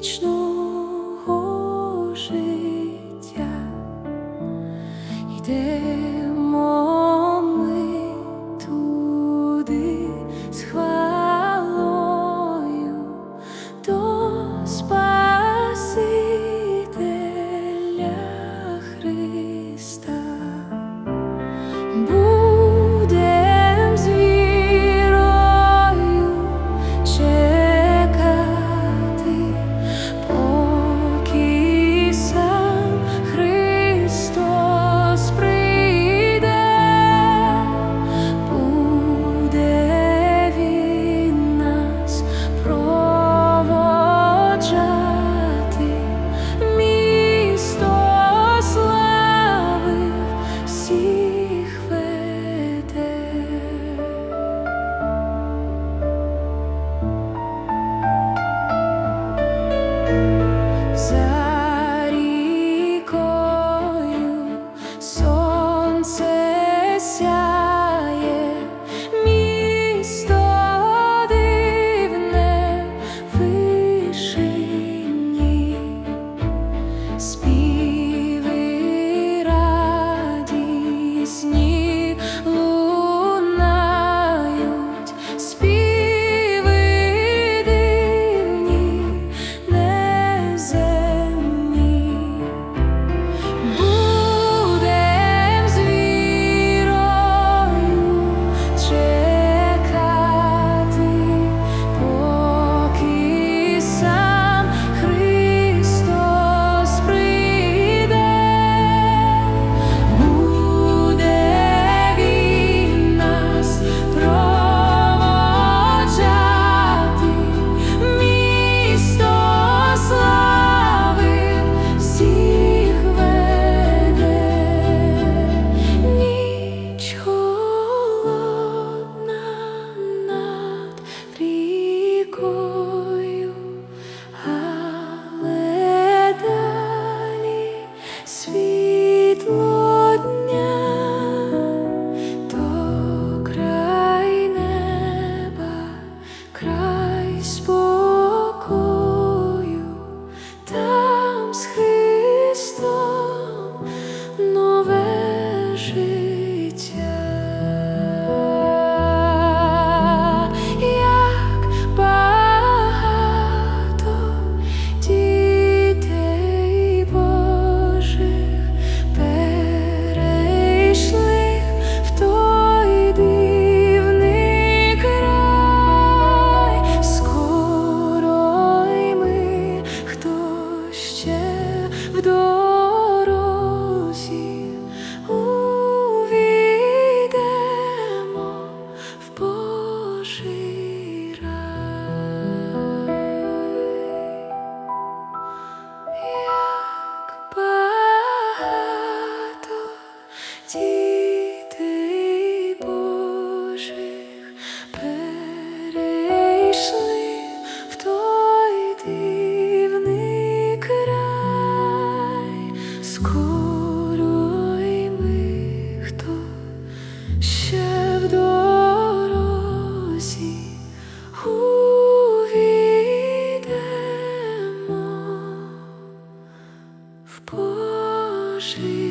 вічного життя. Йдемо ми туди з хвалою до Спасителя Христа. Будем з вірою чекати, поки сам Христос прийде. Буде Він нас проводжати, місто слави всіх веде. За рікою сонце сяє, місто дивне в вишині, співи радісні лунають, співи дивні, неземні. Будем з вірою чекати, поки сам Христос прийде. Буде Він нас проводжати, місто слави всіх веде. Ніч холодна над рікою, але далі світло дня, то край неба, край спокою, там з Христом нове життя. Як багато дітей Божих перейшли в той дивний край. Скоро й ми, хто ще в дорозі, увійдемо в Божий рай. Як багато дітей Божих перейшли в той дивний край. Скоро й ми, хто ще в дорозі, увійдемо в Божий